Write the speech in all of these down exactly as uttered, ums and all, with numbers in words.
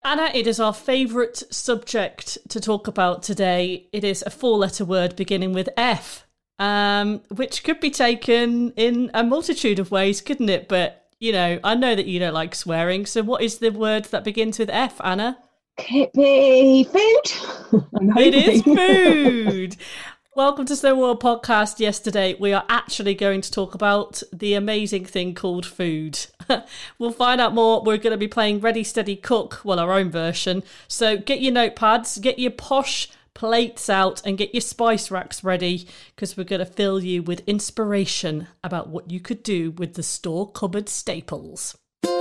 Anna, it is our favourite subject to talk about today. It is a four-letter word beginning with F, um, which could be taken in a multitude of ways, couldn't it? But, you know, I know that you don't like swearing, so what is the word that begins with F, Anna? Could it be food? I'm It is hoping. food! Welcome to Slow World Podcast. Yesterday, we are actually going to talk about the amazing thing called food. We'll find out more. We're going to be playing Ready, Steady, Cook, well, our own version. So get your notepads, get your posh plates out and get your spice racks ready because we're going to fill you with inspiration about what you could do with the store cupboard staples.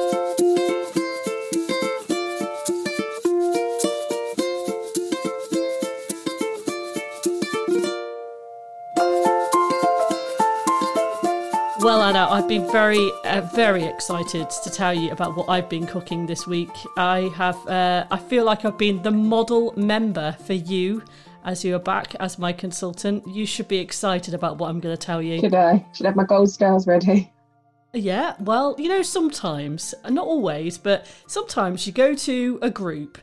Well, Anna, I've been very, uh, very excited to tell you about what I've been cooking this week. I have, uh, I feel like I've been the model member for you as you are back as my consultant. You should be excited about what I'm going to tell you. Should I? Should I have my gold stars ready? Yeah, well, you know, sometimes, not always, but sometimes you go to a group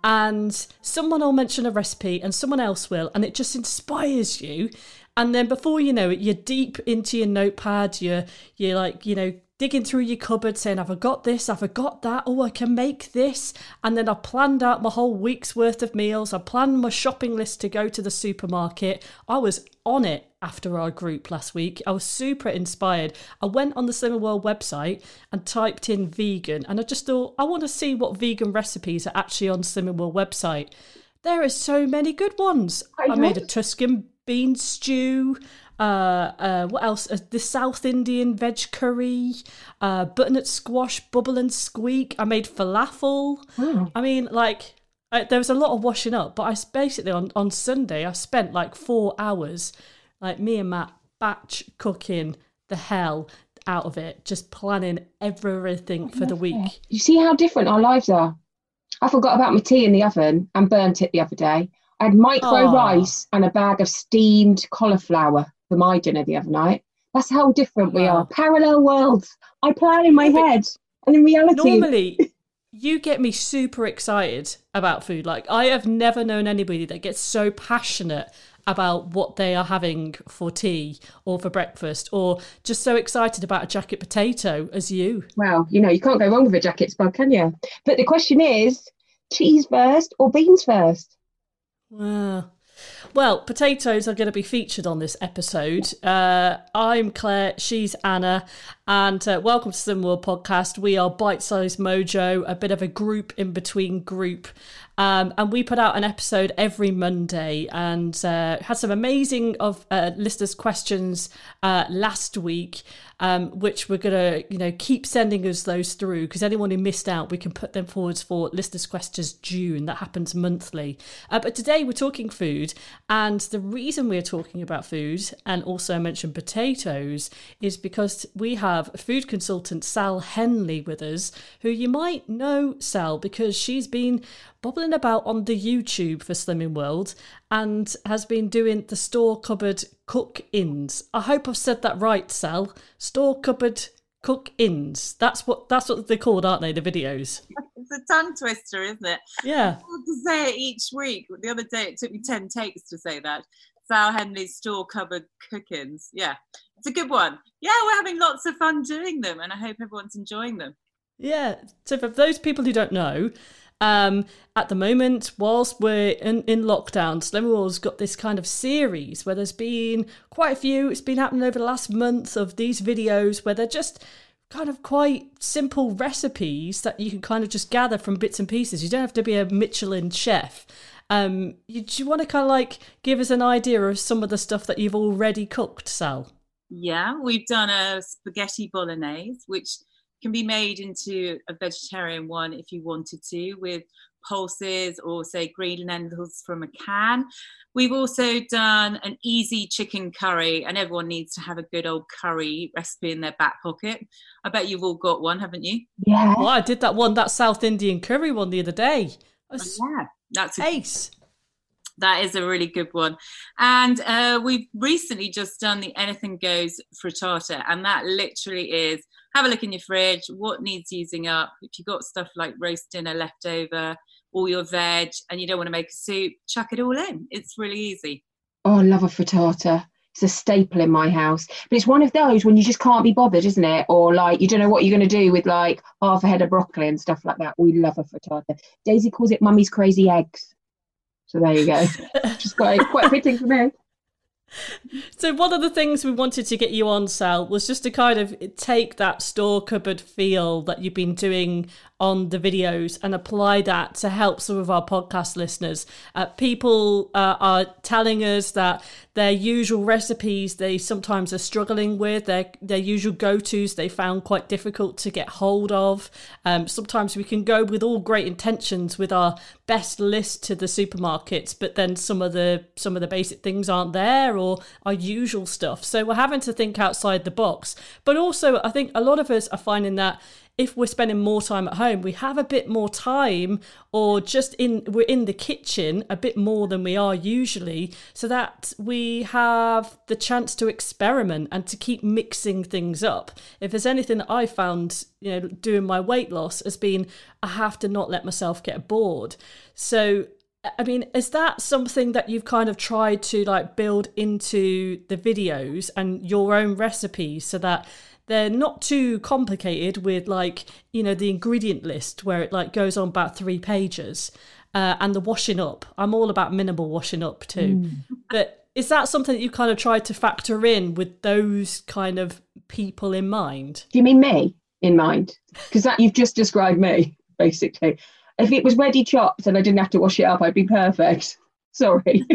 and someone will mention a recipe and someone else will, and it just inspires you. And then before you know it, you're deep into your notepad, you're, you're like, you know, digging through your cupboard saying, have I got this? Have I got that? Oh, I can make this. And then I planned out my whole week's worth of meals. I planned my shopping list to go to the supermarket. I was on it after our group last week. I was super inspired. I went on the Slimming World website and typed in vegan. And I just thought, I want to see what vegan recipes are actually on Slimming World website. There are so many good ones. I, I made a Tuscan bean stew, uh, uh, what else? Uh, the South Indian veg curry, uh, butternut squash, bubble and squeak. I made falafel. Wow. I mean, like, I, there was a lot of washing up, but I s- basically on, on Sunday, I spent like four hours, like me and Matt, batch cooking the hell out of it, just planning everything for the week. You see how different our lives are? I forgot about my tea in the oven and burnt it the other day. I had micro Aw. rice and a bag of steamed cauliflower for my dinner the other night. That's how different we Wow. are. Parallel worlds. I plan in my Yeah, but head, and in reality, Normally, you get me super excited about food. Like, I have never known anybody that gets so passionate about what they are having for tea or for breakfast, or just so excited about a jacket potato as you. well, you know, you can't go wrong with a jacket spud, can you? But the question is, cheese first or beans first? Wow. Well, potatoes are going to be featured on this episode. Uh, I'm Claire, she's Anna, and uh, welcome to Slim World Podcast. We are Bite Size Mojo, a bit of a group in between group. Um, and we put out an episode every Monday and uh, had some amazing of uh, listeners' questions uh, last week, um, which we're going to, you know, keep sending us those through because anyone who missed out, we can put them forwards for listeners' questions June. That happens monthly. Uh, but today we're talking food, and the reason we're talking about food, and also I mentioned potatoes, is because we have food consultant Sal Henley with us, who you might know, Sal, because she's been bobbling about on the YouTube for Slimming World and has been doing the store cupboard cook-ins. I hope I've said that right, Sal. Store cupboard cook-ins. That's what that's what they're called, aren't they? The videos. It's a tongue twister, isn't it? Yeah. I have to say it each week. The other day it took me ten takes to say that. Sal Henley's store cupboard cook-ins. Yeah, it's a good one. Yeah, we're having lots of fun doing them, and I hope everyone's enjoying them. Yeah. So for those people who don't know, Um, at the moment, whilst we're in, in lockdown, Slimming World's got this kind of series where there's been quite a few, it's been happening over the last month of these videos where they're just kind of quite simple recipes that you can kind of just gather from bits and pieces. You don't have to be a Michelin chef. Um, you, do you want to kind of like give us an idea of some of the stuff that you've already cooked, Sal? Yeah, we've done a spaghetti bolognese, which can be made into a vegetarian one if you wanted to, with pulses or say green lentils from a can. We've also done an easy chicken curry, and everyone needs to have a good old curry recipe in their back pocket. I bet you've all got one, haven't you? Yeah. Well, I did that one, that South Indian curry one the other day. That's Yeah, that's a ace. That is a really good one. And uh, we've recently just done the Anything Goes frittata, and that literally is have a look in your fridge, what needs using up. If you've got stuff like roast dinner left over, all your veg, and you don't want to make a soup, chuck it all in. It's really easy. Oh, I love a frittata. It's a staple in my house. But it's one of those when you just can't be bothered, isn't it? Or like you don't know what you're going to do with like half a head of broccoli and stuff like that. We love a frittata. Daisy calls it Mummy's crazy eggs. So there you go. Just got it quite fitting for me. So one of the things we wanted to get you on, Sal, was just to kind of take that store cupboard feel that you've been doing on the videos and apply that to help some of our podcast listeners. Uh, people uh, are telling us that their usual recipes they sometimes are struggling with, their their usual go-tos they found quite difficult to get hold of. Um, sometimes we can go with all great intentions with our best list to the supermarkets, but then some of the some of the basic things aren't there, or our usual stuff. So we're having to think outside the box. But also, I think a lot of us are finding that if we're spending more time at home, we have a bit more time, or just in we're in the kitchen a bit more than we are usually, so that we have the chance to experiment and to keep mixing things up. If there's anything that I found, you know, doing my weight loss has been, I have to not let myself get bored. So I mean, is that something that you've kind of tried to like build into the videos and your own recipes so that they're not too complicated with like, you know, the ingredient list where it like goes on about three pages uh, and the washing up? I'm all about minimal washing up too. Mm. But is that something that you kind of tried to factor in with those kind of people in mind? Do you mean me in mind? Because that you've just described me, basically. If it was ready chopped and I didn't have to wash it up, I'd be perfect. Sorry.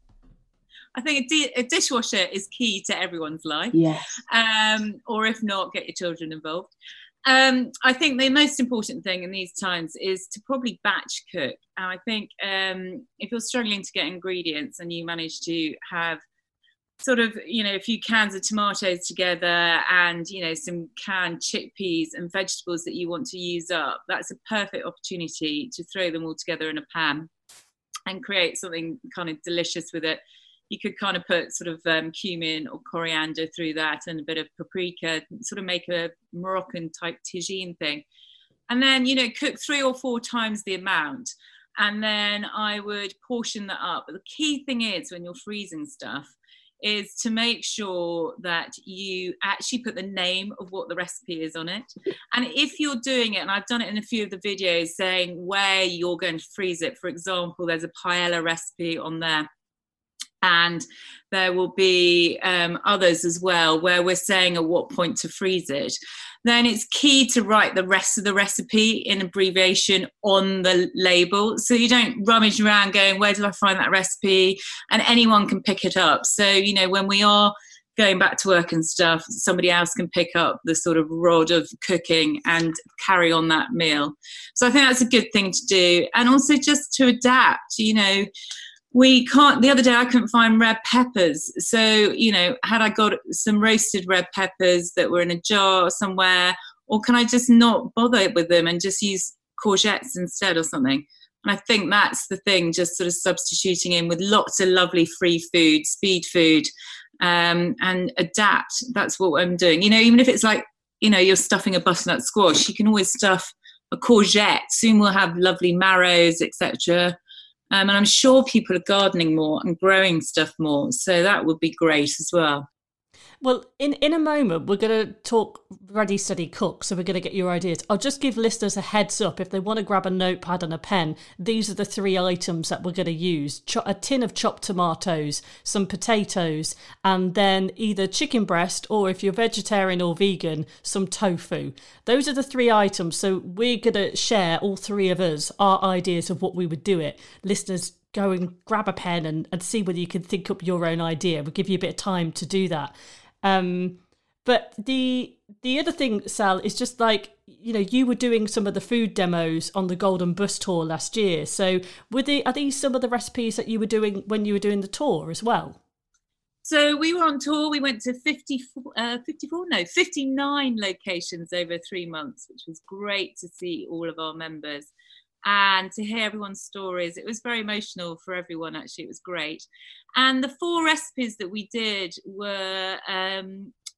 I think a, di- a dishwasher is key to everyone's life. Yes. Um, or if not, get your children involved. Um, I think the most important thing in these times is to probably batch cook. And I think um, if you're struggling to get ingredients and you manage to have sort of, you know, a few cans of tomatoes together and, you know, some canned chickpeas and vegetables that you want to use up, that's a perfect opportunity to throw them all together in a pan and create something kind of delicious with it. You could kind of put sort of um, cumin or coriander through that and a bit of paprika, sort of make a Moroccan type tagine thing. And then, you know, cook three or four times the amount. And then I would portion that up. But the key thing is when you're freezing stuff is to make sure that you actually put the name of what the recipe is on it. And if you're doing it, and I've done it in a few of the videos saying where you're going to freeze it, for example, there's a paella recipe on there. And there will be um, others as well where we're saying at what point to freeze it. Then it's key to write the rest of the recipe in abbreviation on the label. So you don't rummage around going, where did I find that recipe? And anyone can pick it up. So, you know, when we are going back to work and stuff, somebody else can pick up the sort of rod of cooking and carry on that meal. So I think that's a good thing to do. And also just to adapt, you know, we can't, the other day I couldn't find red peppers. So, you know, had I got some roasted red peppers that were in a jar somewhere, or can I just not bother with them and just use courgettes instead or something? And I think that's the thing, just sort of substituting in with lots of lovely free food, speed food, um, and adapt. That's what I'm doing. You know, even if it's like, you know, you're stuffing a butternut squash, you can always stuff a courgette. Soon we'll have lovely marrows, et cetera. Um, and I'm sure people are gardening more and growing stuff more. So that would be great as well. Well, in, in a moment, we're going to talk Ready, Steady, Cook, so we're going to get your ideas. I'll just give listeners a heads up. If they want to grab a notepad and a pen, these are the three items that we're going to use. Cho- a tin of chopped tomatoes, some potatoes, and then either chicken breast, or if you're vegetarian or vegan, some tofu. Those are the three items. So we're going to share, all three of us, our ideas of what we would do it. Listeners, go and grab a pen and, and see whether you can think up your own idea. We'll give you a bit of time to do that. Um, but the the other thing, Sal, is just like, you know, you were doing some of the food demos on the Golden Bus tour last year. So were the, are these some of the recipes that you were doing when you were doing the tour as well? So we were on tour. We went to fifty-four, uh, fifty-four, no, fifty-nine locations over three months, which was great to see all of our members and to hear everyone's stories. It was very emotional for everyone, actually. It was great. And the four recipes that we did were um,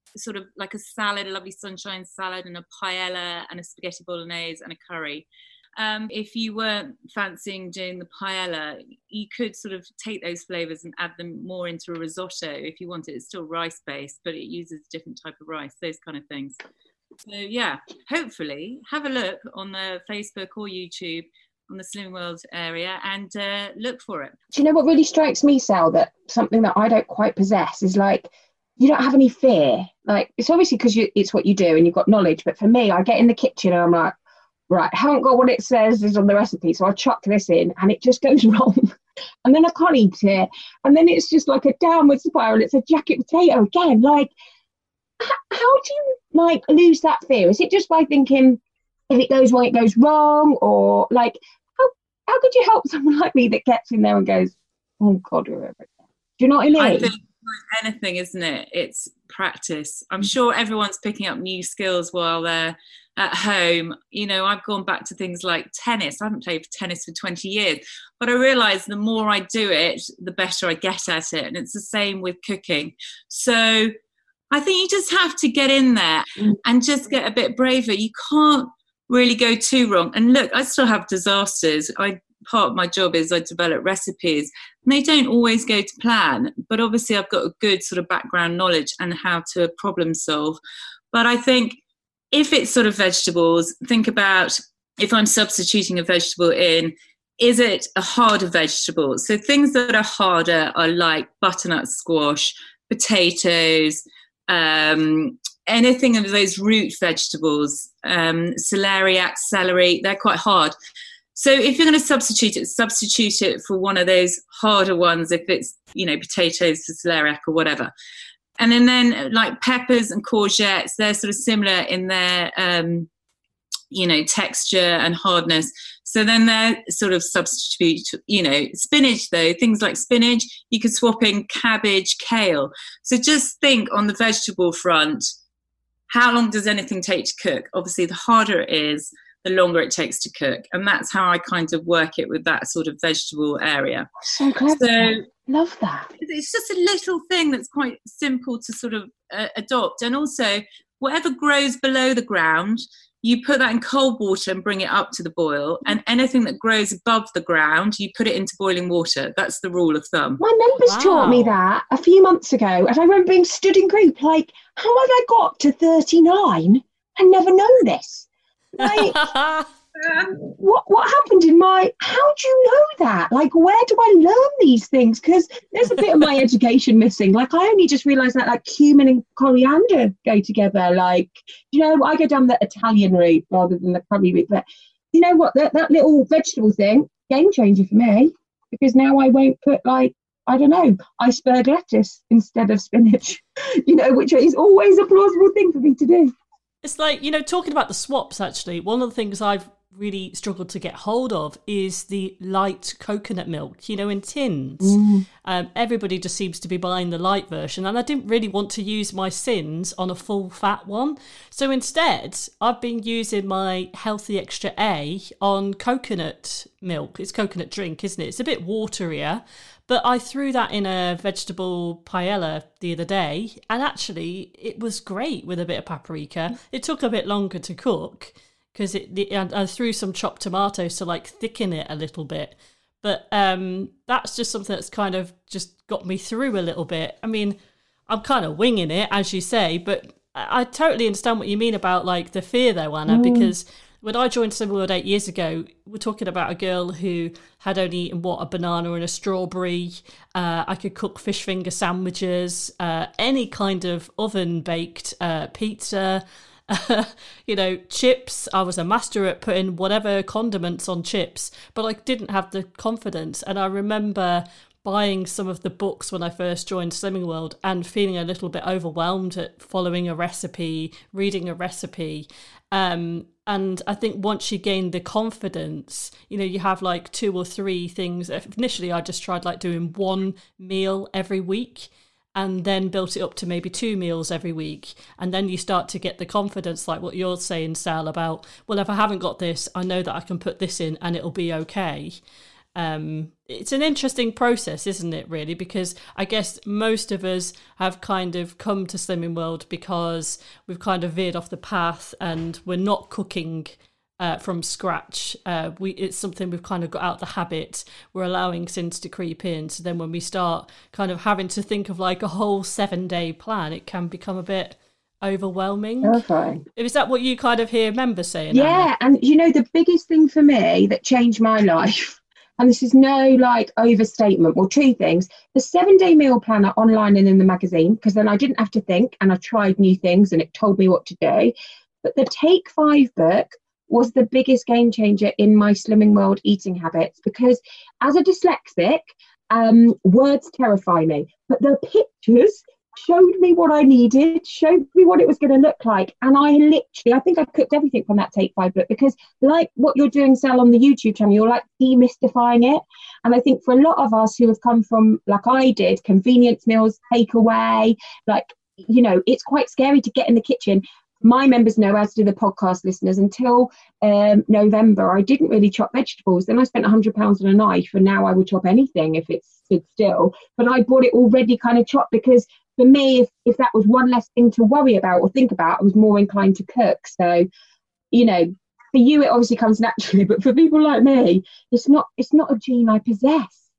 sort of like a salad, a lovely sunshine salad, and a paella and a spaghetti bolognese and a curry. Um, if you weren't fancying doing the paella, you could sort of take those flavours and add them more into a risotto if you wanted. It's still rice-based, but it uses a different type of rice, those kind of things. So yeah, hopefully have a look on the Facebook or YouTube on the Slimming World area and uh, look for it. Do you know what really strikes me, Sal, that something that I don't quite possess is like, you don't have any fear. Like, it's obviously because it's what you do and you've got knowledge, but for me, I get in the kitchen and I'm like, right, I haven't got what it says is on the recipe, so I chuck this in and it just goes wrong. And then I can't eat it. And then it's just like a downward spiral. It's a jacket potato again. Like, h- how do you, like, lose that fear? Is it just by thinking, if it goes wrong, it goes wrong? Or, like, how, how could you help someone like me that gets in there and goes, oh, God, whatever. Do you know what I mean? I think like anything, isn't it? It's practice. I'm sure everyone's picking up new skills while they're at home. You know, I've gone back to things like tennis. I haven't played tennis for twenty years, but I realise the more I do it, the better I get at it. And it's the same with cooking. So I think you just have to get in there and just get a bit braver. You can't really go too wrong. And look, I still have disasters. I part of my job is I develop recipes and they don't always go to plan, but obviously I've got a good sort of background knowledge and how to problem solve. But I think if it's sort of vegetables, think about if I'm substituting a vegetable in, is it a harder vegetable? So things that are harder are like butternut squash, potatoes, um, anything of those root vegetables, um, celeriac, celery, they're quite hard. So if you're going to substitute it, substitute it for one of those harder ones, if it's, you know, potatoes for celeriac or whatever. And then, then like peppers and courgettes, they're sort of similar in their, um, you know, texture and hardness. So then they're sort of substitute, you know, spinach though, things like spinach, you could swap in cabbage, kale. So just think on the vegetable front, how long does anything take to cook? Obviously, the harder it is, the longer it takes to cook. And that's how I kind of work it with that sort of vegetable area. So clever. So, love that. It's just a little thing that's quite simple to sort of uh, adopt. And also, whatever grows below the ground, you put that in cold water and bring it up to the boil. And anything that grows above the ground, you put it into boiling water. That's the rule of thumb. My members wow. taught me that a few months ago. And I remember being stood in group like, how have I got to thirty-nine and never known this? Like, um, what what happened in my, how do you know that? Like, where do I learn these things? Because there's a bit of my education missing. Like, I only just realised that, like, cumin and coriander go together. Like, you know, I go down the Italian route rather than the curry route. But you know what? That, that little vegetable thing, game changer for me. Because now I won't put, like, I don't know, iceberg lettuce instead of spinach. You know, which is always a plausible thing for me to do. It's like, you know, talking about the swaps, actually, one of the things I've really struggled to get hold of is the light coconut milk, you know, in tins. Mm. Um, everybody just seems to be buying the light version, and I didn't really want to use my sins on a full fat one. So instead, I've been using my Healthy Extra A on coconut milk. It's coconut drink, isn't it? It's a bit waterier. But I threw that in a vegetable paella the other day, and actually it was great with a bit of paprika. It took a bit longer to cook because it, it, I threw some chopped tomatoes to like thicken it a little bit. But um, that's just something that's kind of just got me through a little bit. I mean, I'm kind of winging it, as you say, but I, I totally understand what you mean about like the fear though, Anna, mm. because when I joined Slimming World eight years ago, we're talking about a girl who had only eaten, what, a banana and a strawberry. Uh, I could cook fish finger sandwiches, uh, any kind of oven-baked uh, pizza, uh, you know, chips. I was a master at putting whatever condiments on chips, but I didn't have the confidence. And I remember buying some of the books when I first joined Slimming World and feeling a little bit overwhelmed at following a recipe, reading a recipe. Um, and I think once you gain the confidence, you know, you have like two or three things. Initially, I just tried like doing one meal every week and then built it up to maybe two meals every week. And then you start to get the confidence, like what you're saying, Sal, about, well, if I haven't got this, I know that I can put this in and it'll be okay. Um, it's an interesting process, isn't it, really? Because I guess most of us have kind of come to Slimming World because we've kind of veered off the path and we're not cooking uh, from scratch. Uh, we It's something we've kind of got out the habit. We're allowing sins to creep in. So then when we start kind of having to think of like a whole seven day plan, it can become a bit overwhelming. Terrifying. Is that what you kind of hear members saying? Yeah, Anna? and you know, the biggest thing for me that changed my life, and this is no like overstatement, well, two things: the seven day meal planner online and in the magazine, because then I didn't have to think and I tried new things and it told me what to do. But the Take Five book was the biggest game changer in my Slimming World eating habits, because as a dyslexic, um, words terrify me, but the pictures showed me what I needed, showed me what it was going to look like. And I literally, I think I cooked everything from that Take Five book, because like what you're doing, Sal, on the YouTube channel, you're like demystifying it. And I think for a lot of us who have come from, like I did, convenience meals, takeaway, like, you know, it's quite scary to get in the kitchen. My members know, as do the podcast listeners, until um, November, I didn't really chop vegetables. Then I spent one hundred pounds on a knife, and now I would chop anything if it stood still. But I bought it already kind of chopped, because for me, if, if that was one less thing to worry about or think about, I was more inclined to cook. So, you know, for you, it obviously comes naturally, but for people like me, it's not, it's not a gene I possess.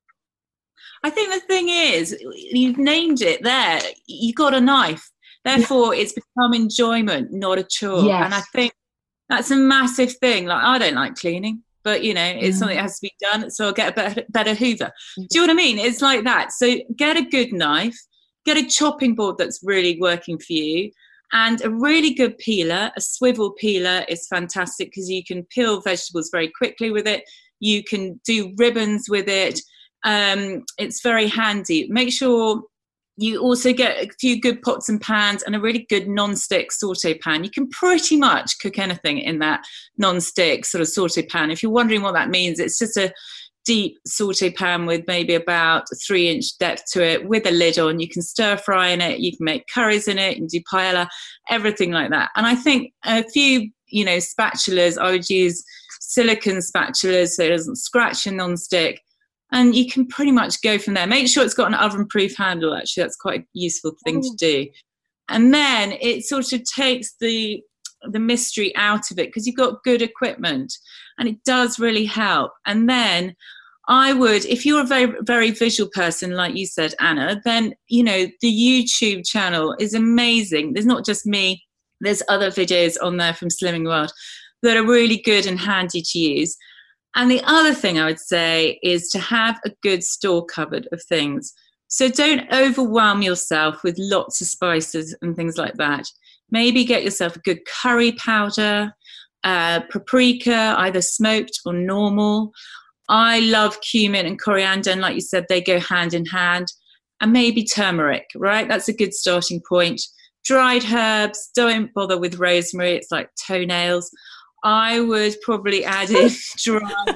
I think the thing is, you've named it there. You got a knife. Therefore, yeah. It's become enjoyment, not a chore. Yes. And I think that's a massive thing. Like, I don't like cleaning, but, you know, it's mm. something that has to be done. So I'll get a better, better Hoover. Mm. Do you know what I mean? It's like that. So get a good knife. Get a chopping board that's really working for you, and a really good peeler. A swivel peeler is fantastic because you can peel vegetables very quickly with it. You can do ribbons with it. Um, it's very handy. Make sure you also get a few good pots and pans and a really good non-stick saute pan. You can pretty much cook anything in that non-stick sort of saute pan. If you're wondering what that means, it's just a deep saute pan with maybe about a three inch depth to it with a lid on. You can stir fry in it, you can make curries in it, you can do paella, everything like that. And I think a few, you know, spatulas, I would use silicone spatulas so it doesn't scratch your non-stick, and you can pretty much go from there. Make sure it's got an oven proof handle, actually, that's quite a useful thing to do. And then it sort of takes the the mystery out of it, because you've got good equipment, and it does really help. And then I would, if you're a very, very visual person, like you said, Anna, then, you know, the YouTube channel is amazing. There's not just me, there's other videos on there from Slimming World that are really good and handy to use. And the other thing I would say is to have a good store cupboard of things. So don't overwhelm yourself with lots of spices and things like that. Maybe get yourself a good curry powder, uh, paprika, either smoked or normal. I love cumin and coriander, and like you said, they go hand in hand. And maybe turmeric, right? That's a good starting point. Dried herbs, don't bother with rosemary. It's like toenails. I would probably add in dried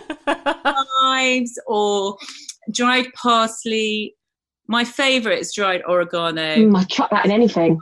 chives or dried parsley. My favourite is dried oregano. Mm, I chuck that in anything.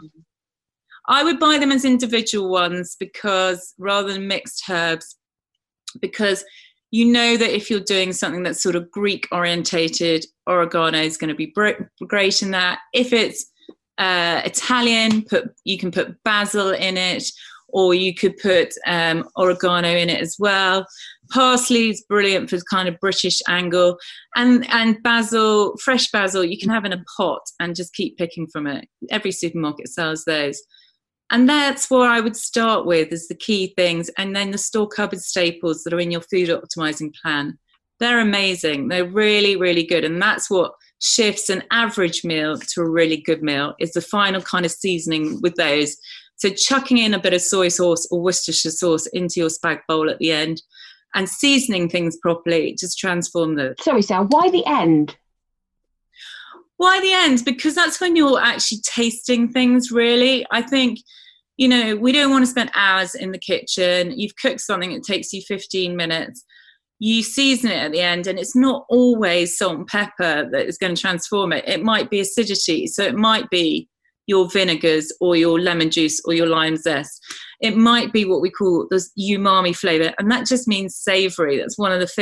I would buy them as individual ones, because rather than mixed herbs, because you know that if you're doing something that's sort of Greek orientated, oregano is going to be great in that. If it's uh, Italian, put you can put basil in it, or you could put um, oregano in it as well. Parsley is brilliant for kind of British angle, and and basil, fresh basil, you can have in a pot and just keep picking from it. Every supermarket sells those. And that's what I would start with, is the key things. And then the store cupboard staples that are in your food optimizing plan. They're amazing. They're really, really good. And that's what shifts an average meal to a really good meal, is the final kind of seasoning with those. So chucking in a bit of soy sauce or Worcestershire sauce into your spag bowl at the end and seasoning things properly, just transform them. Sorry, Sal, why the end? Why the end? Because that's when you're actually tasting things, really. I think, you know, we don't want to spend hours in the kitchen. You've cooked something, it takes you fifteen minutes. You season it at the end, and it's not always salt and pepper that is going to transform it. It might be acidity. So it might be your vinegars or your lemon juice or your lime zest. It might be what we call the umami flavour, and that just means savoury. That's one of the fifth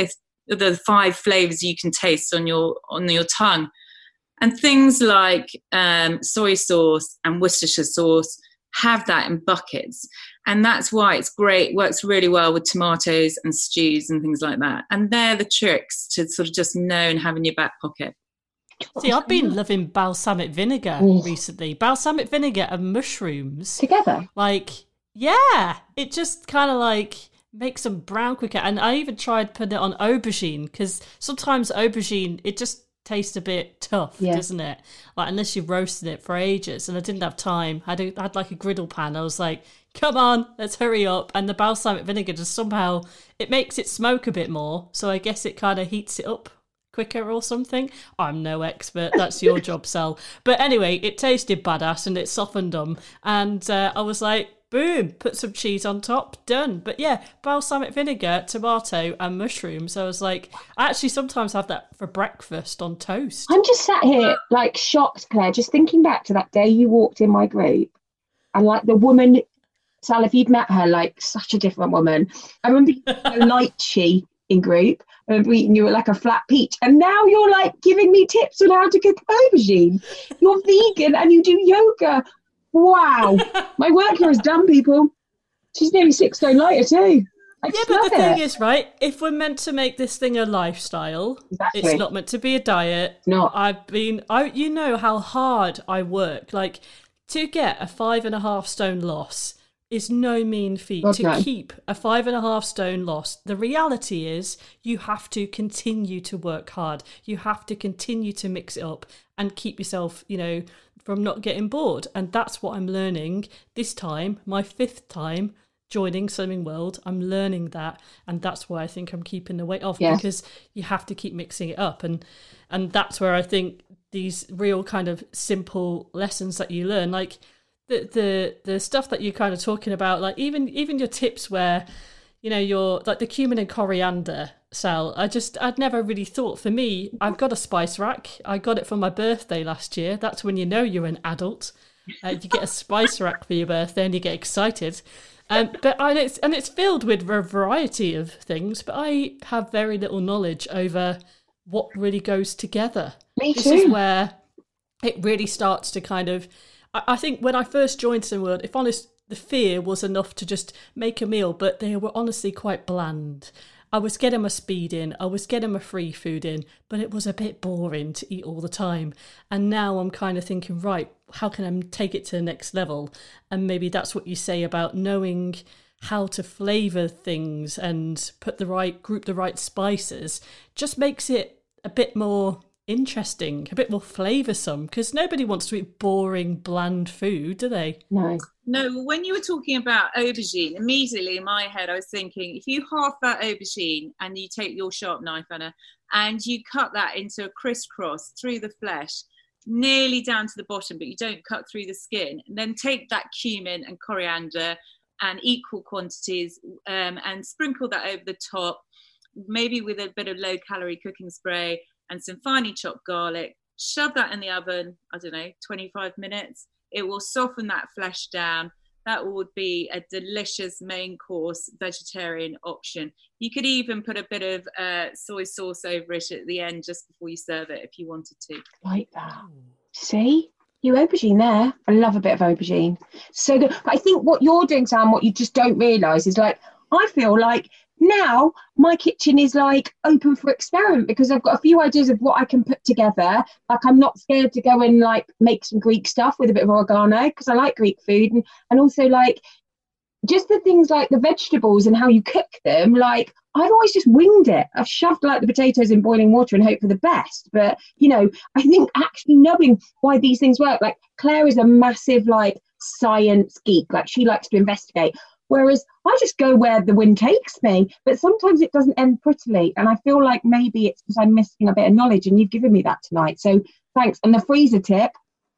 the five flavors you can taste on your on your tongue. And things like um, soy sauce and Worcestershire sauce have that in buckets. And that's why it's great, works really well with tomatoes and stews and things like that. And they're the tricks to sort of just know and have in your back pocket. See, I've been loving balsamic vinegar Ooh. recently. Balsamic vinegar and mushrooms. Together? Like, yeah. It just kind of like makes them brown quicker. And I even tried putting it on aubergine, because sometimes aubergine, it just tastes a bit tough, yeah. doesn't it? Like, unless you've roasted it for ages. And I didn't have time. I had, a, I had like a griddle pan. I was like, come on, let's hurry up. And the balsamic vinegar just somehow, it makes it smoke a bit more. So I guess it kind of heats it up quicker or something. I'm no expert. That's your job, Sal. But anyway, it tasted badass and it softened them. And uh, I was like, boom, put some cheese on top, done. But yeah, balsamic vinegar, tomato and mushrooms. I was like, I actually sometimes have that for breakfast on toast. I'm just sat here like shocked, Claire, just thinking back to that day you walked in my group and like the woman, Sal, if you'd met her, like such a different woman. I remember you were lychee in group. I remember eating you were like a flat peach. And now you're like giving me tips on how to cook aubergine. You're vegan and you do yoga. Wow. My work here is done, people. She's nearly six stone lighter too. I yeah, but the it. thing is, right, if we're meant to make this thing a lifestyle, exactly. it's not meant to be a diet. No. I've been, I, you know how hard I work. Like, to get a five and a half stone loss is no mean feat. God, to no. keep a five and a half stone loss, the reality is you have to continue to work hard. You have to continue to mix it up and keep yourself, you know, from not getting bored. And that's what I'm learning this time, my fifth time joining Slimming World. I'm learning that, and that's why I think I'm keeping the weight off, yes. because you have to keep mixing it up. And and that's where I think these real kind of simple lessons that you learn, like the the the stuff that you're kind of talking about, like even even your tips where, you know, you're like the cumin and coriander, Sal, I just, I'd never really thought. For me, I've got a spice rack. I got it for my birthday last year. That's when you know you're an adult. Uh, you get a spice rack for your birthday and you get excited. Um, but and it's and it's filled with a variety of things. But I have very little knowledge over what really goes together. Me this too. Is where it really starts to kind of. I, I think when I first joined Slimming World, if honest, the fear was enough to just make a meal, but they were honestly quite bland. I was getting my speed in, I was getting my free food in, but it was a bit boring to eat all the time. And now I'm kind of thinking, right, how can I take it to the next level? And maybe that's what you say about knowing how to flavour things and put the right, group the right spices, just makes it a bit more interesting, a bit more flavoursome, because nobody wants to eat boring, bland food, do they? No. No, when you were talking about aubergine, immediately in my head I was thinking, if you half that aubergine and you take your sharp knife, Anna, and you cut that into a crisscross through the flesh, nearly down to the bottom, but you don't cut through the skin, and then take that cumin and coriander and equal quantities um, and sprinkle that over the top, maybe with a bit of low calorie cooking spray and some finely chopped garlic, shove that in the oven, I don't know, twenty-five minutes. It will soften that flesh down. That would be a delicious main course vegetarian option. You could even put a bit of uh, soy sauce over it at the end just before you serve it if you wanted to. Like that. See? You aubergine there. I love a bit of aubergine. So good. But I think what you're doing, Sam, what you just don't realise is like, I feel like now my kitchen is like open for experiment because I've got a few ideas of what I can put together. Like I'm not scared to go and like make some Greek stuff with a bit of oregano because I like Greek food, and, and also like just the things like the vegetables and how you cook them. Like I've always just winged it. I've shoved like the potatoes in boiling water and hope for the best. But you know, I think actually knowing why these things work, like Claire is a massive like science geek. Like she likes to investigate. Whereas I just go where the wind takes me, but sometimes it doesn't end prettily. And I feel like maybe it's because I'm missing a bit of knowledge, and you've given me that tonight. So thanks. And the freezer tip,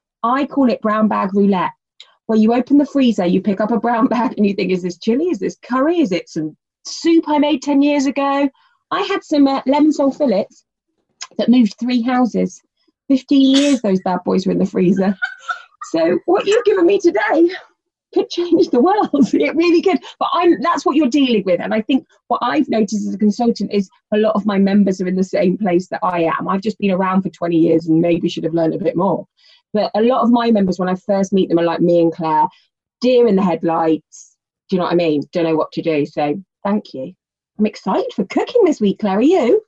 I call it brown bag roulette, where you open the freezer, you pick up a brown bag and you think, is this chili? Is this curry? Is it some soup I made ten years ago? I had some uh, lemon sole fillets that moved three houses. fifteen years those bad boys were in the freezer. So what you've given me today, could change the world. It really could. But I'm that's what you're dealing with. And I think what I've noticed as a consultant is a lot of my members are in the same place that I am. I've just been around for twenty years and maybe should have learned a bit more. But a lot of my members, when I first meet them, are like me and Claire, deer in the headlights. Do you know what I mean? Don't know what to do. So thank you. I'm excited for cooking this week, Claire. Are you?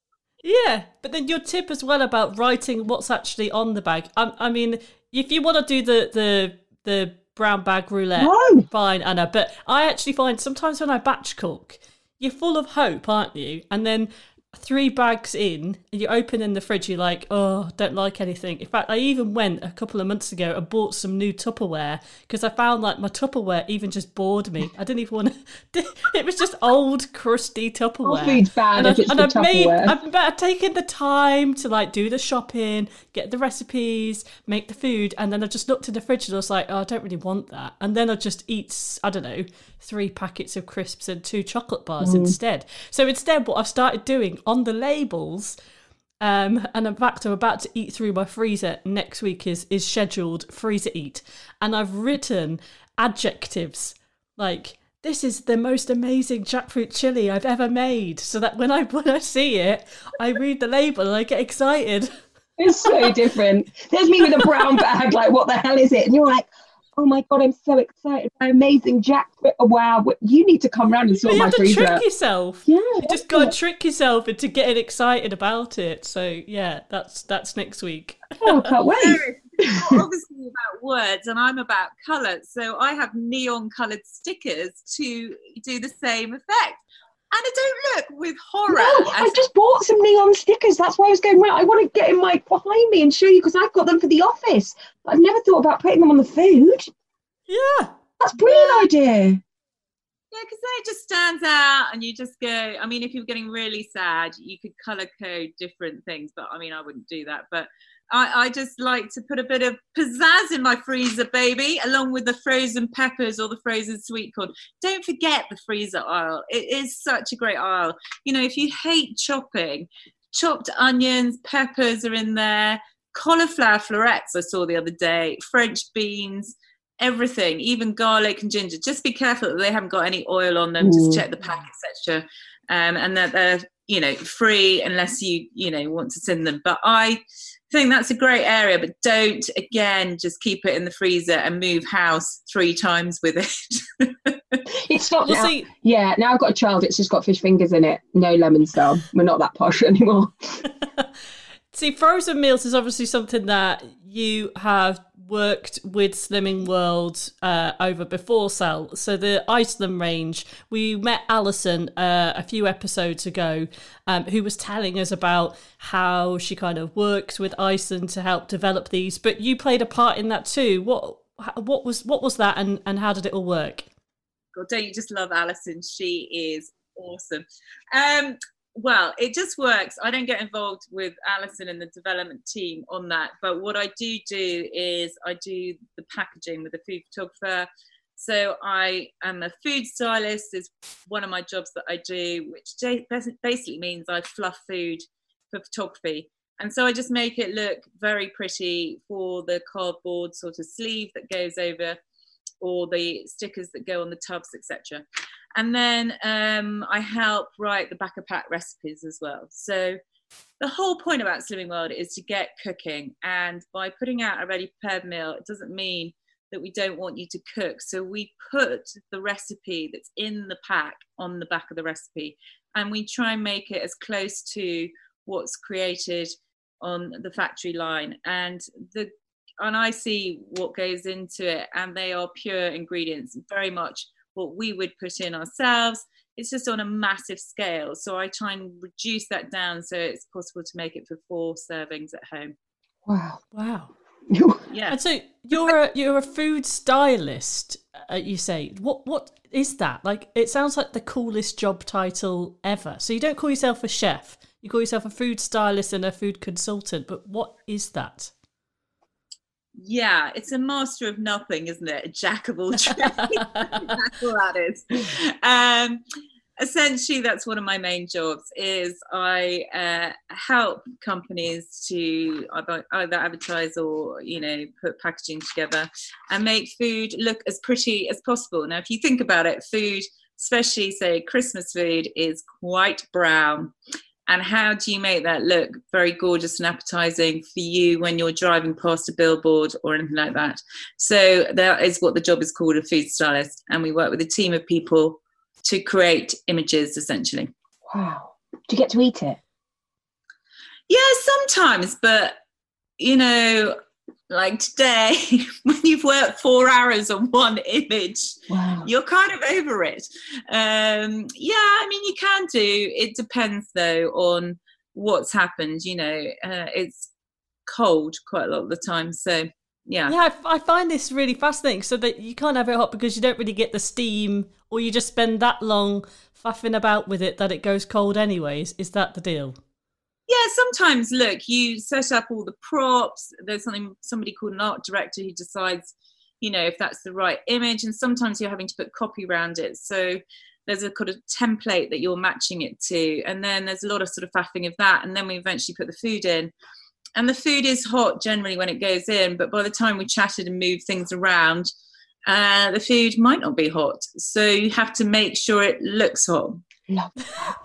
Yeah, but then your tip as well about writing what's actually on the bag. I, I mean, if you want to do the the the brown bag roulette, No. fine, Anna. But I actually find sometimes when I batch cook, you're full of hope, aren't you? And then three bags in, and you open in the fridge, you're like, oh, don't like anything. In fact, I even went a couple of months ago and bought some new Tupperware because I found like my Tupperware even just bored me. I didn't even want to. It was just old, crusty Tupperware. All food's bad and if I, it's and the I've made, Tupperware. I've, I've taken the time to like do the shopping, get the recipes, make the food, and then I just looked in the fridge and I was like, oh, I don't really want that. And then I just eat, I don't know, three packets of crisps and two chocolate bars Mm. instead. So instead, what I've started doing on the labels, um, and in fact, I'm about to eat through my freezer next week, is is scheduled freezer eat, and I've written adjectives like, this is the most amazing jackfruit chili I've ever made, so that when I when I see it, I read the label and I get excited. It's so different. There's me with a brown bag, like, what the hell is it? And you're like, oh my God, I'm so excited. My amazing jackfruit. Wow, you need to come round and But sort you my have to freezer. trick yourself. Yeah, You just that's got to it. trick yourself into getting excited about it. So yeah, that's that's next week. Oh, I can't wait. You're obviously about words and I'm about colour, so I have neon coloured stickers to do the same effect. Anna, don't look with horror. No, as- I just bought some neon stickers. That's why I was going, well, I want to get in my behind me and show you because I've got them for the office. I've never thought about putting them on the food. Yeah. That's a brilliant idea. Yeah, because then it just stands out and you just go, I mean, if you're getting really sad, you could colour code different things, but I mean, I wouldn't do that. But I, I just like to put a bit of pizzazz in my freezer, baby, along with the frozen peppers or the frozen sweet corn. Don't forget the freezer aisle. It is such a great aisle. You know, if you hate chopping, chopped onions, peppers are in there, cauliflower florets I saw the other day, French beans, everything, even garlic and ginger. Just be careful that they haven't got any oil on them. Mm. Just check the pack, et cetera. Um, and that they're, you know, free unless you, you know, want to send them. But I think that's a great area, but don't, again, just keep it in the freezer and move house three times with it. It's not Well, now. see, Yeah, now I've got a child. It's just got fish fingers in it. No lemon cell. We're not that posh anymore. see, frozen meals is obviously something that you have worked with Slimming World uh, over before, Sal. So the Iceland range, we met Alison uh, a few episodes ago, um, who was telling us about how she kind of works with Iceland to help develop these. But you played a part in that too. What what was what was that, and, and how did it all work? God, don't you just love Alison? She is awesome. Um, well, it just works. I don't get involved with Alison and the development team on that. But what I do do is I do the packaging with the food photographer. So I am a food stylist is one of my jobs that I do, which basically means I fluff food for photography. And so I just make it look very pretty for the cardboard sort of sleeve that goes over, or the stickers that go on the tubs, et cetera. And then um, I help write the back of pack recipes as well. So the whole point about Slimming World is to get cooking. And by putting out a ready prepared meal, it doesn't mean that we don't want you to cook. So we put the recipe that's in the pack on the back of the recipe. And we try and make it as close to what's created on the factory line. And the and I see what goes into it, and they are pure ingredients, very much what we would put in ourselves. It's just on a massive scale. So I try and reduce that down so it's possible to make it for four servings at home. Wow. Wow. Yeah. And so you're a you're a food stylist, uh, you say. What what is that? Like, it sounds like the coolest job title ever. So you don't call yourself a chef. You call yourself a food stylist and a food consultant. But what is that? Yeah, it's a master of nothing, isn't it? A jack of all trades. That's what that is. Um, essentially that's one of my main jobs. Is I uh, help companies to either advertise or, you know, put packaging together and make food look as pretty as possible. Now, if you think about it, food, especially say Christmas food, is quite brown. And how do you make that look very gorgeous and appetizing for you when you're driving past a billboard or anything like that? So that is what the job is called, a food stylist. And we work with a team of people to create images, essentially. Wow. Do you get to eat it? Yeah, sometimes. But, you know, like today, when you've worked four hours on one image, wow. You're kind of over it. Um, yeah, I mean, you can do. It depends, though, on what's happened. You know, uh, it's cold quite a lot of the time. So, yeah. Yeah, I, I find this really fascinating. So that you can't have it hot because you don't really get the steam, or you just spend that long faffing about with it that it goes cold anyways. Is that the deal? Yeah, sometimes, look, you set up all the props. There's something somebody called an art director who decides, you know, if that's the right image. And sometimes you're having to put copy around it. So there's a kind of template that you're matching it to. And then there's a lot of sort of faffing of that. And then we eventually put the food in. And the food is hot generally when it goes in. But by the time we chatted and moved things around, uh, the food might not be hot. So you have to make sure it looks hot. Love that.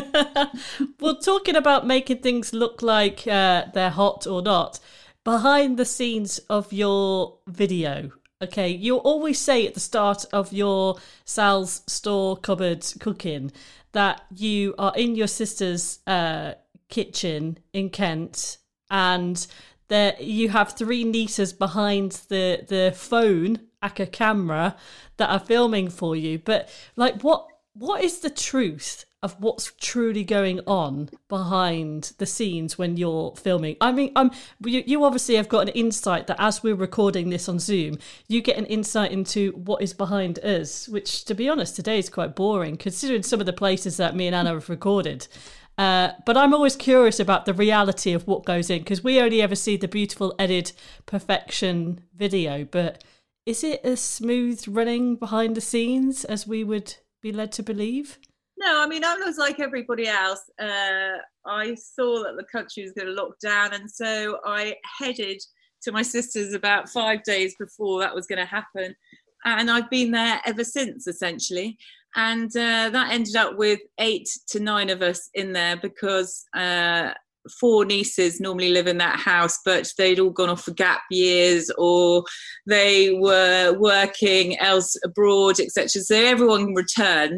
Well, talking about making things look like uh, they're hot or not, behind the scenes of your video, okay, you always say at the start of your Sal's Store Cupboard cooking that you are in your sister's uh, kitchen in Kent, and there you have three nieces behind the, the phone, aka camera, that are filming for you. But like, what what is the truth of what's truly going on behind the scenes when you're filming? I mean, um, you, you obviously have got an insight that as we're recording this on Zoom, you get an insight into what is behind us, which, to be honest, today is quite boring, considering some of the places that me and Anna have recorded. Uh, but I'm always curious about the reality of what goes in, because we only ever see the beautiful edited perfection video. But is it as smooth running behind the scenes as we would be led to believe? No, I mean, I was like everybody else. Uh, I saw that the country was going to lock down, and so I headed to my sister's about five days before that was going to happen. And I've been there ever since, essentially. And uh, that ended up with eight to nine of us in there, because uh, four nieces normally live in that house, but they'd all gone off for gap years, or they were working else abroad, et cetera. So everyone returned.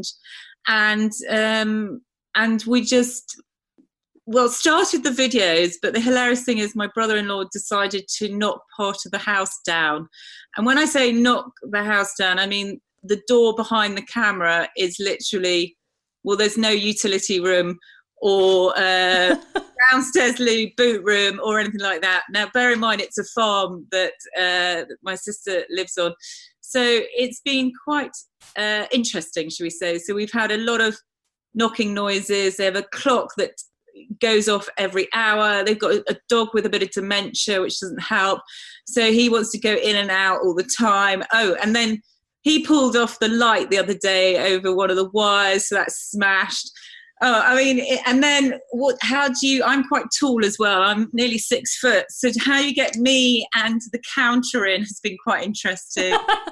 And um, and we just, well, started the videos, but the hilarious thing is my brother-in-law decided to knock part of the house down. And when I say knock the house down, I mean the door behind the camera is literally, well, there's no utility room or uh, downstairs loo boot room or anything like that. Now, bear in mind, it's a farm that, uh, that my sister lives on. So it's been quite uh, interesting, shall we say. So we've had a lot of knocking noises. They have a clock that goes off every hour. They've got a dog with a bit of dementia, which doesn't help. So he wants to go in and out all the time. Oh, and then he pulled off the light the other day over one of the wires, so that's smashed. Oh, I mean, and then what? How do you, I'm quite tall as well. I'm nearly six foot. So how you get me and the counter in has been quite interesting.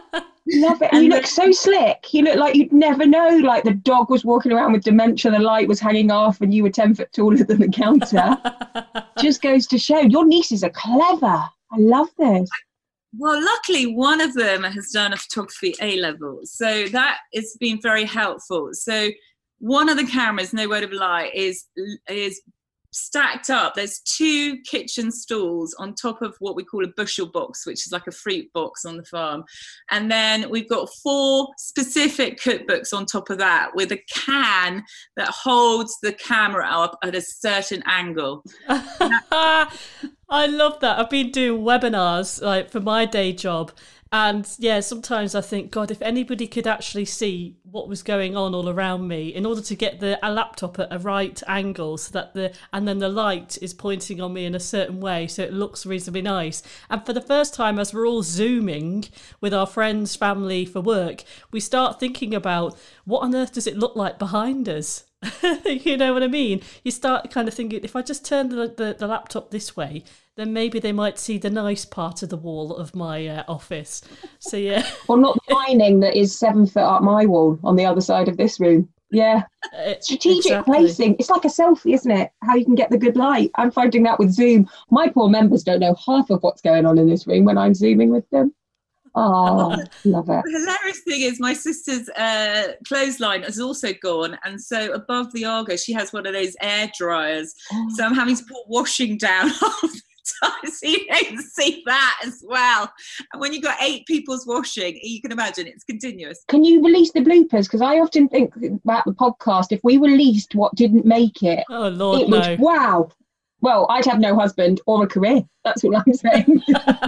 Love it. And you look so slick. You look like you'd never know, like the dog was walking around with dementia, the light was hanging off, and you were ten foot taller than the counter. Just goes to show. Your nieces are clever. I love this. Well, luckily, one of them has done a photography A-level. So that has been very helpful. So one of the cameras, no word of a lie, is is stacked up. There's two kitchen stools on top of what we call a bushel box, which is like a fruit box on the farm. And then we've got four specific cookbooks on top of that, with a can that holds the camera up at a certain angle. I love that. I've been doing webinars like for my day job, And yeah, sometimes I think, God, if anybody could actually see what was going on all around me, in order to get the a laptop at a right angle, so that the and then the light is pointing on me in a certain way, so it looks reasonably nice. And for the first time, as we're all zooming with our friends, family for work, we start thinking about what on earth does it look like behind us. You know what I mean? You start kind of thinking, if I just turn the, the, the laptop this way, then maybe they might see the nice part of the wall of my uh, office. So, yeah. Or not the lining that is seven foot up my wall on the other side of this room. Yeah. Strategic exactly. placing. It's like a selfie, isn't it? How you can get the good light. I'm finding that with Zoom. My poor members don't know half of what's going on in this room when I'm Zooming with them. Oh, love it. The hilarious thing is my sister's uh, clothesline has also gone, and so above the Argo she has one of those air dryers. Oh. So I'm having to put washing down all the time, so you can see that as well. And when you've got eight people's washing, you can imagine it's continuous. Can you release the bloopers? Because I often think about the podcast, if we released what didn't make it, oh Lord, it no. would, wow. Well, I'd have no husband or a career. That's what I'm saying.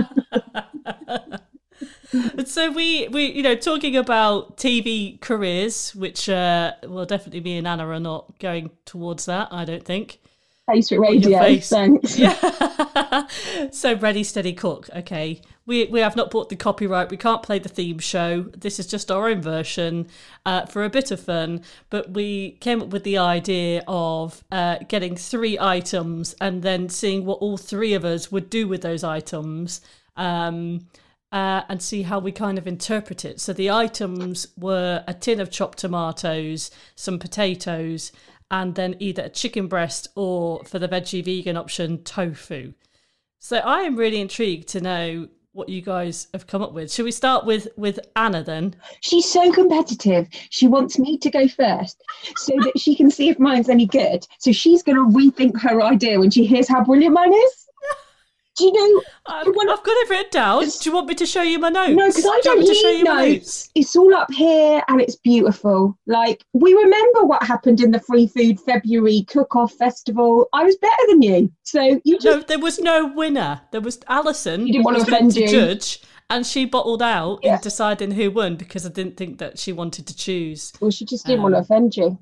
So we, we, you know, talking about T V careers, which, uh, well, definitely me and Anna are not going towards that, I don't think. Face for radio, face. Thanks. Yeah. So Ready, Steady, Cook. Okay. We we have not bought the copyright. We can't play the theme show. This is just our own version uh, for a bit of fun. But we came up with the idea of uh, getting three items and then seeing what all three of us would do with those items. Um Uh, and see how we kind of interpret it. So the items were a tin of chopped tomatoes, some potatoes, and then either a chicken breast or, for the veggie vegan option, tofu. So I am really intrigued to know what you guys have come up with. Should we start with, with Anna then? She's so competitive. She wants me to go first so that she can see if mine's any good. So she's going to rethink her idea when she hears how brilliant mine is. Do you know? I've, I've got it written down. Do you want me to show you my notes? No, because I don't do need notes. notes. It's all up here and it's beautiful. Like, we remember what happened in the Free Food February Cook-Off Festival. I was better than you. So you just... No, there was no winner. There was Alison. You didn't want to offend you. Judge, and she bottled out yeah. in deciding who won because I didn't think that she wanted to choose. Well, she just didn't um, want to offend you.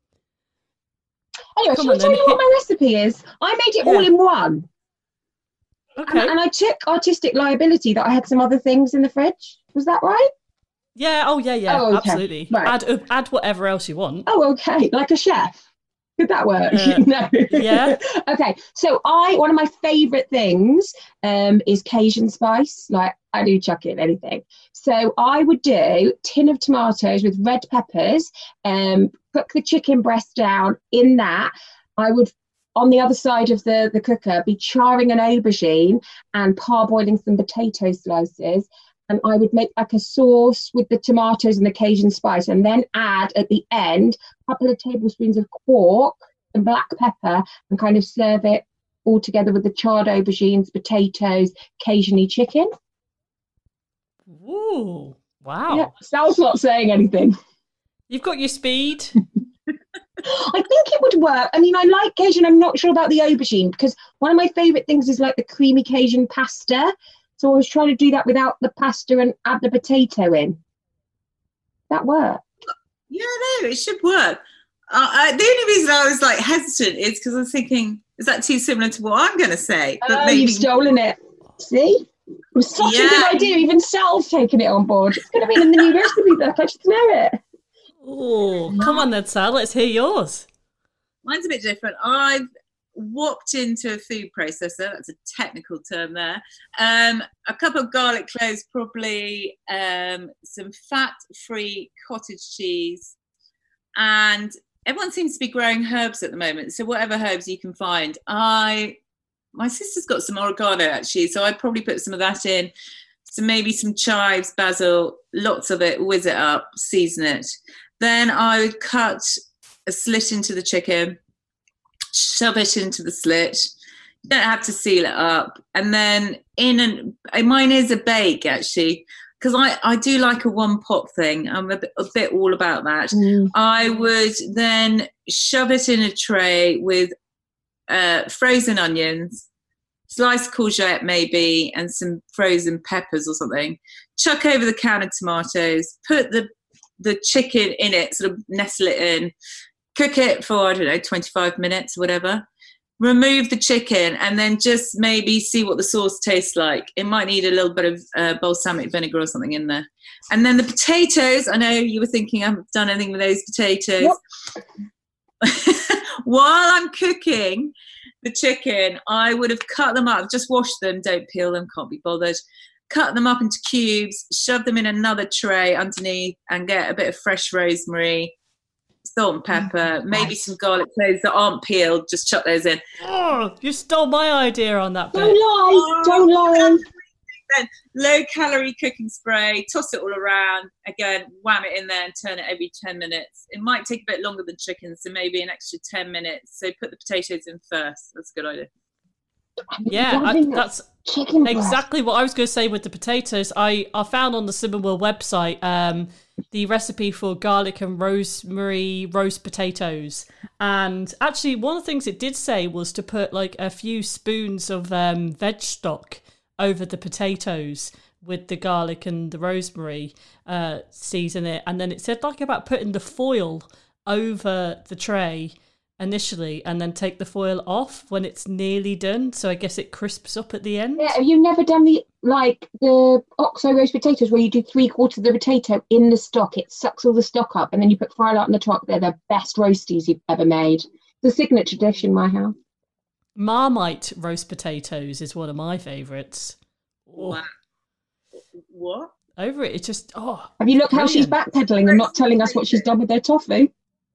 Anyway, Come shall I tell then. you what my recipe is? I made it yeah. all in one. Okay. And, and I took artistic liability that I had some other things in the fridge. Was that right? Yeah. Oh, yeah, yeah. Oh, okay. Absolutely. Right. Add add whatever else you want. Oh, okay. Like a chef. Could that work? Uh, no. Yeah. Okay. So I one of my favourite things um, is Cajun spice. Like, I do chuck it in anything. So I would do a tin of tomatoes with red peppers, um, cook the chicken breast down in that. I would, on the other side of the, the cooker, be charring an aubergine and parboiling some potato slices. And I would make like a sauce with the tomatoes and the Cajun spice, and then add at the end a couple of tablespoons of quark and black pepper, and kind of serve it all together with the charred aubergines, potatoes, Cajun-y chicken. Ooh, wow. Yeah, Sal's not saying anything. You've got your speed. I think it would work. I mean, I like Cajun. I'm not sure about the aubergine, because one of my favourite things is like the creamy Cajun pasta. So I was trying to do that without the pasta and add the potato in. That worked. Yeah, no, it should work. Uh, I, the only reason I was like hesitant is because I was thinking, is that too similar to what I'm going to say? But oh, maybe... you've stolen it. See? It was such yeah. a good idea. Even Sal's taken it on board. It's going to be in the new recipe book. I just know it. Oh, come on then, Sal. Let's hear yours. Mine's a bit different. I've walked into a food processor, that's a technical term there, um, a cup of garlic cloves, probably um, some fat-free cottage cheese, and everyone seems to be growing herbs at the moment, so whatever herbs you can find. I, my sister's got some oregano actually, so I'd probably put some of that in, so maybe some chives, basil, lots of it, whiz it up, season it. Then I would cut a slit into the chicken, shove it into the slit. You don't have to seal it up. And then in and mine is a bake actually, because I, I do like a one pot thing. I'm a bit, a bit all about that. Mm. I would then shove it in a tray with uh, frozen onions, sliced courgette maybe, and some frozen peppers or something. Chuck over the can of tomatoes, put the the chicken in it, sort of nestle it in, cook it for, I don't know, twenty-five minutes or whatever. Remove the chicken and then just maybe see what the sauce tastes like. It might need a little bit of uh, balsamic vinegar or something in there. And then the potatoes, I know you were thinking I haven't done anything with those potatoes. Yep. While I'm cooking the chicken, I would have cut them up, just wash them, don't peel them, can't be bothered. Cut them up into cubes, shove them in another tray underneath and get a bit of fresh rosemary, salt and pepper, maybe some garlic cloves that aren't peeled, just chuck those in. Oh, you stole my idea on that bit. Don't lie, oh, don't lie. Then low calorie cooking spray, toss it all around, again, wham it in there and turn it every ten minutes. It might take a bit longer than chicken, so maybe an extra ten minutes. So put the potatoes in first. That's a good idea. Yeah, I, that's chicken exactly what I was going to say with the potatoes. I, I found on the Simmerwell website um, the recipe for garlic and rosemary roast potatoes. And actually, one of the things it did say was to put like a few spoons of um, veg stock over the potatoes with the garlic and the rosemary, uh, season it. And then it said like about putting the foil over the tray initially and then take the foil off when it's nearly done, so I guess it crisps up at the end. Yeah, have you never done the like the Oxo roast potatoes where you do three quarters of the potato in the stock, it sucks all the stock up, and then you put fry light on the top? They're the best roasties you've ever made. The signature dish in my house. Marmite roast potatoes is one of my favourites. Oh. Wow. What? Over it, it's just, oh. Have you looked how she's backpedaling and not telling us what she's done with their tofu?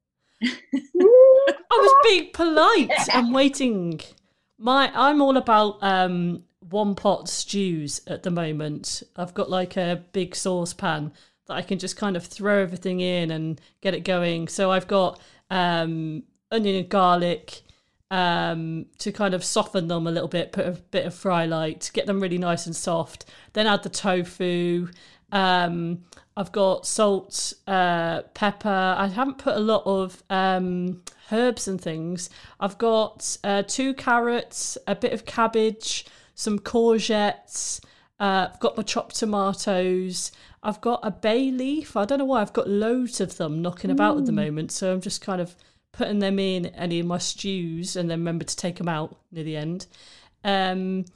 I was being polite and waiting. My, I'm all about um, one pot stews at the moment. I've got like a big saucepan that I can just kind of throw everything in and get it going. So I've got um, onion and garlic um, to kind of soften them a little bit, put a bit of fry light, get them really nice and soft. Then add the tofu. Um, I've got salt, uh, pepper. I haven't put a lot of um, herbs and things. I've got uh, two carrots, a bit of cabbage, some courgettes. Uh, I've got my chopped tomatoes. I've got a bay leaf. I don't know why. I've got loads of them knocking about mm. at the moment. So I'm just kind of putting them in any of my stews and then remember to take them out near the end. Um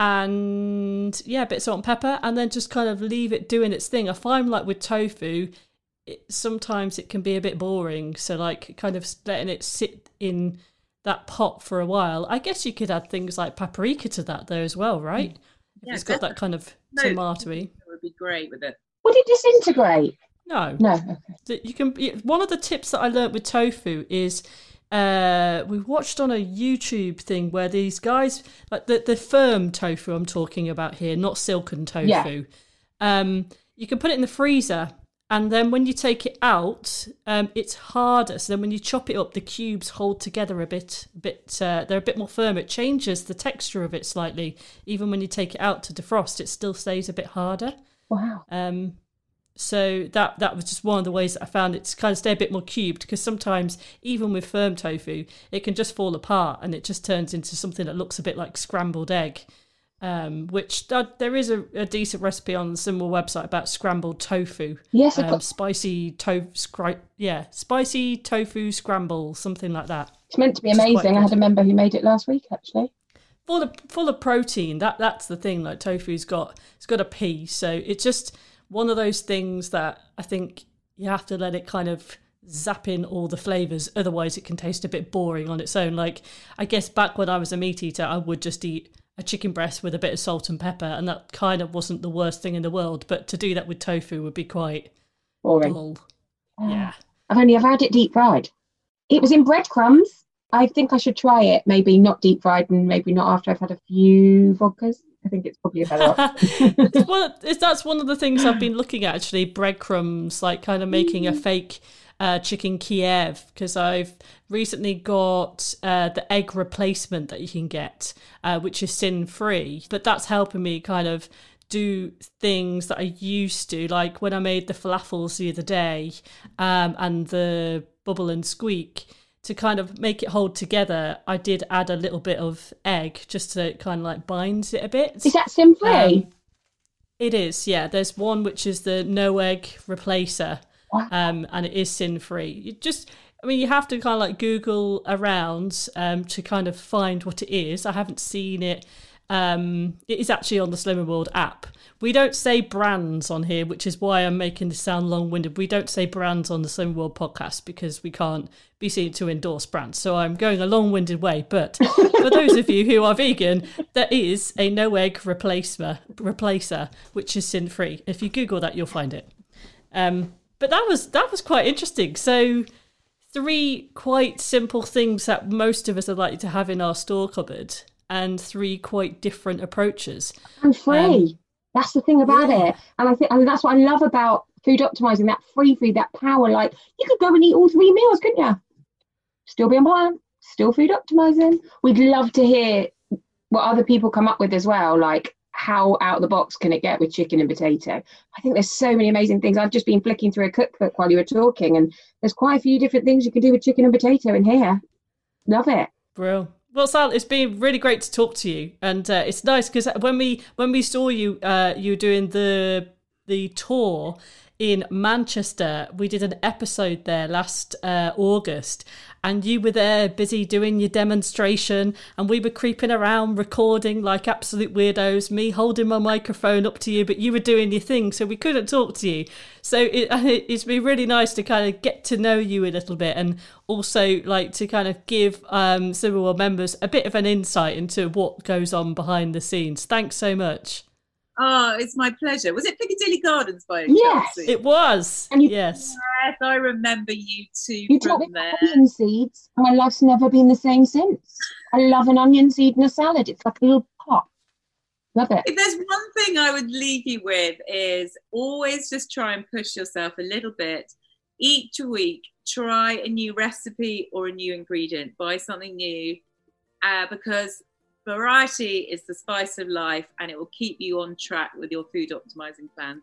And yeah, a bit of salt and pepper, and then just kind of leave it doing its thing. I find like with tofu, it, sometimes it can be a bit boring. So like kind of letting it sit in that pot for a while. I guess you could add things like paprika to that though as well, right? Yeah, if it's got that kind of no, tomatoey. It would be great with it. Would it disintegrate? No. No. Okay. You can. One of the tips that I learnt with tofu is Uh, we watched on a YouTube thing where these guys, like the, the firm tofu I'm talking about here, not silken tofu, yeah. um, you can put it in the freezer, and then when you take it out, um, it's harder. So then when you chop it up, the cubes hold together a bit, a bit. Uh, they're a bit more firm. It changes the texture of it slightly. Even when you take it out to defrost, it still stays a bit harder. Wow. Um, So that that was just one of the ways that I found it to kind of stay a bit more cubed, because sometimes even with firm tofu, it can just fall apart and it just turns into something that looks a bit like scrambled egg, um, which uh, there is a, a decent recipe on the Simmerwell website about scrambled tofu. Yes, um, got... spicy tofu, scri- yeah, spicy tofu scramble, something like that. It's meant to be amazing. I had a member who made it last week, actually. Full of full of protein. That that's the thing. Like tofu's got it's got a P, so it just. One of those things that I think you have to let it kind of zap in all the flavours, otherwise it can taste a bit boring on its own. Like, I guess back when I was a meat eater, I would just eat a chicken breast with a bit of salt and pepper, and that kind of wasn't the worst thing in the world. But to do that with tofu would be quite boring. dull. Oh, yeah. I've only ever had it deep fried. It was in breadcrumbs. I think I should try it, maybe not deep fried and maybe not after I've had a few vodkas. I think it's probably a better option. Well, that's one of the things I've been looking at, actually, breadcrumbs, like kind of making a fake uh, chicken Kiev, because I've recently got uh, the egg replacement that you can get, uh, which is sin-free, but that's helping me kind of do things that I used to, like when I made the falafels the other day um, and the bubble and squeak. to kind of make it hold together, I did add a little bit of egg just to kind of like bind it a bit. Is that sin free? Um, it is, yeah. There's one which is the no egg replacer, um, and it is sin free. You just, I mean, you have to kind of like Google around um, to kind of find what it is. I haven't seen it. Um, it is actually on the Slimming World app. We don't say brands on here, which is why I'm making this sound long-winded. We don't say brands on the Slimming World podcast because we can't be seen to endorse brands. So I'm going a long-winded way. But for those of you who are vegan, there is a no-egg replacer, replacer which is sin-free. If you Google that, you'll find it. Um, but that was that was quite interesting. So three quite simple things that most of us are likely to have in our store cupboard, and three quite different approaches. And free. Um, that's the thing about yeah. it. And I think I mean, that's what I love about food optimizing, that free food, that power. Like, you could go and eat all three meals, couldn't you? Still be on plan, still food optimizing. We'd love to hear what other people come up with as well, like how out of the box can it get with chicken and potato. I think there's so many amazing things. I've just been flicking through a cookbook while you were talking, and there's quite a few different things you can do with chicken and potato in here. Love it. Bro. Well, Sal, it's been really great to talk to you, and uh, it's nice because when we when we saw you, uh, you were doing the the tour in Manchester. We did an episode there last uh, August, and you were there busy doing your demonstration, and we were creeping around recording like absolute weirdos, me holding my microphone up to you, but you were doing your thing, so we couldn't talk to you. So it, it's been really nice to kind of get to know you a little bit, and also like to kind of give um, Slimming World members a bit of an insight into what goes on behind the scenes. Thanks so much. Oh, it's my pleasure. Was it Piccadilly Gardens by Yes, Chelsea? It was. And you, yes. Yes, I remember you too you from taught me there. Onion seeds. My life's never been the same since. I love an onion seed in a salad. It's like a little pop. Love it. If there's one thing I would leave you with is always just try and push yourself a little bit. Each week, try a new recipe or a new ingredient. Buy something new, uh, because variety is the spice of life, and it will keep you on track with your food optimizing plans.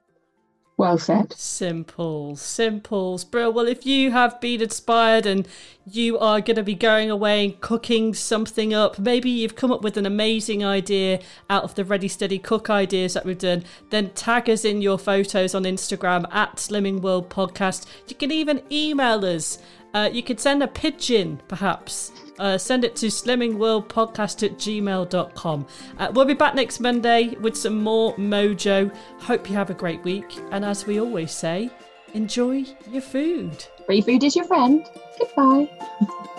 Well said. Simple, simple. Brill. Well, if you have been inspired and you are going to be going away and cooking something up, maybe you've come up with an amazing idea out of the Ready Steady Cook ideas that we've done, then tag us in your photos on Instagram at Slimming World Podcast. You can even email us. Uh, you could send a pigeon, perhaps. Uh, send it to slimmingworldpodcast at gmail dot com. Uh, we'll be back next Monday with some more mojo. Hope you have a great week. And as we always say, enjoy your food. Free food is your friend. Goodbye.